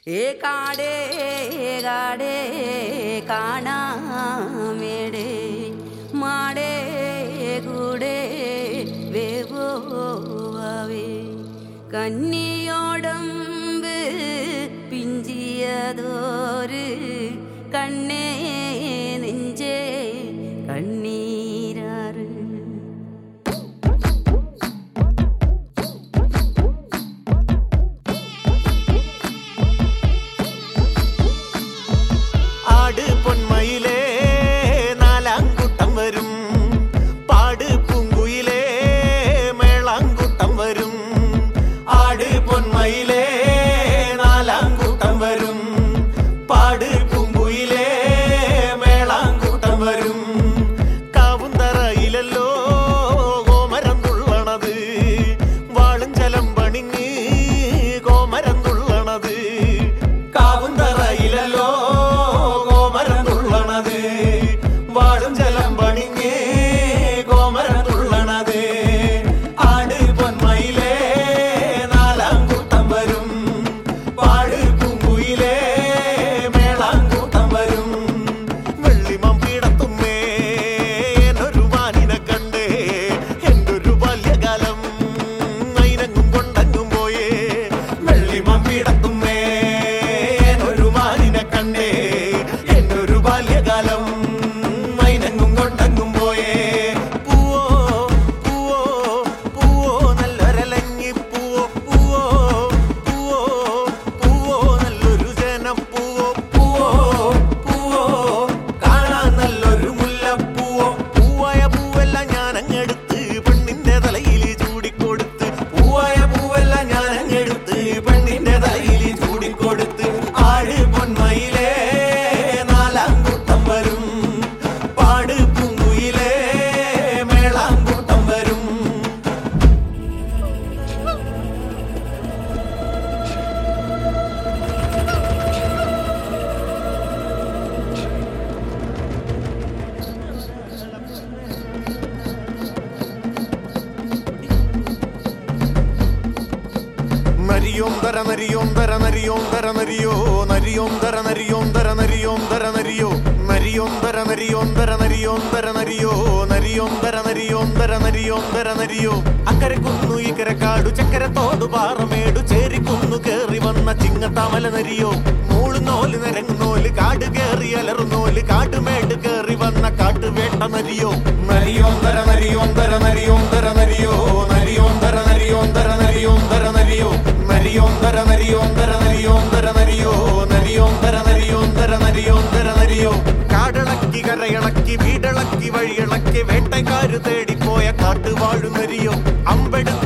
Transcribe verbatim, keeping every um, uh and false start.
ഏ കാടേ കാടേ കാണാമേടേ മാടേ കൂടേ വേവോവേ കന്നിയോടമ്പ് പിഞ്ചിയതോര് കണ്ണേ നെഞ്ചേ കണ്ണീരാറ് ആട് പൊന്മയിലേ നാലാങ്കൂട്ടം വരും പാട് പൂങ്കുയിലേ മേളാങ്കൂട്ടം വരും ആട് പൊന്മയിലേ നാലാങ്കൂട്ടം വരും പാട് പൂങ്കുയിലേ മേളാങ്കൂട്ടം വരും കാവുന്തറയിലല്ലോ കോമരം തുള്ളണത് വാളും ജലം പണിഞ്ഞ് കോമരം തുള്ളണത് കാവുന്തറയിലല്ലോ വാളും ജലം പണിഞ്ഞേ കോമരം തുള്ളണത് ആട് പൊന്മയിലേ നാലാങ്കൂട്ടം വരും പാട് പൂങ്കുയിലേ മേളാങ്കൂട്ടം വരും വെള്ളിമം പീടത്തുമ്മേ എന്നൊരു മാനിനെ കണ്ടേ എന്തൊരു ബാല്യകാലം അയിനങ്ങും കൊണ്ടങ്ങും പോയേ വെള്ളിമം പീടത്തുമ്മേ എന്നൊരു മാനിനെ കണ്ടേ എന്നൊരു ബാല്യകാലം നരിയോന്തര നരിയോന്തര നരിയോന്തര നരിയോ നരിയോന്തര നരിയോന്തര നരിയോന്തര നരിയോ നരിയോന്തര നരിയോന്തര നരിയോന്തര നരിയോ നരിയോന്തര നരിയോന്തര നരിയോന്തര നരിയോ അക്കരെ കുന്നു ഇക്കരെ കാടു ചക്കര തോടു പാറമേടു ചേരിക്കുന്നു കേറി വന്ന ചിങ്ങത്താമല നരിയോ മൂളുന്നോല് നിരങ്ങുന്നോല് കാട് കേറി അലറുന്നോല് കാട്ടുമേട് കേറി വന്ന കാട്ടുവേട്ട നരിയോ നരിയോന്തര നരിയോന്തര നരിയോന്തര നരിയോ നരിയോന്തര നരിയോന്തര നരിയോന്തര നരിയോ നരിയോന്തര നരിയോന്തര നരിയോന്തര നരിയോ നരിയോന്തര നരിയോന്തര നരിയോന്തര നരിയോ കാടിളക്കി കരയിളക്കി വീടിളക്കി വഴിയിളക്കി വേട്ടക്കാര് തേടിപ്പോയ കാട്ടുവാഴു നരിയോ അമ്പെടുത്ത്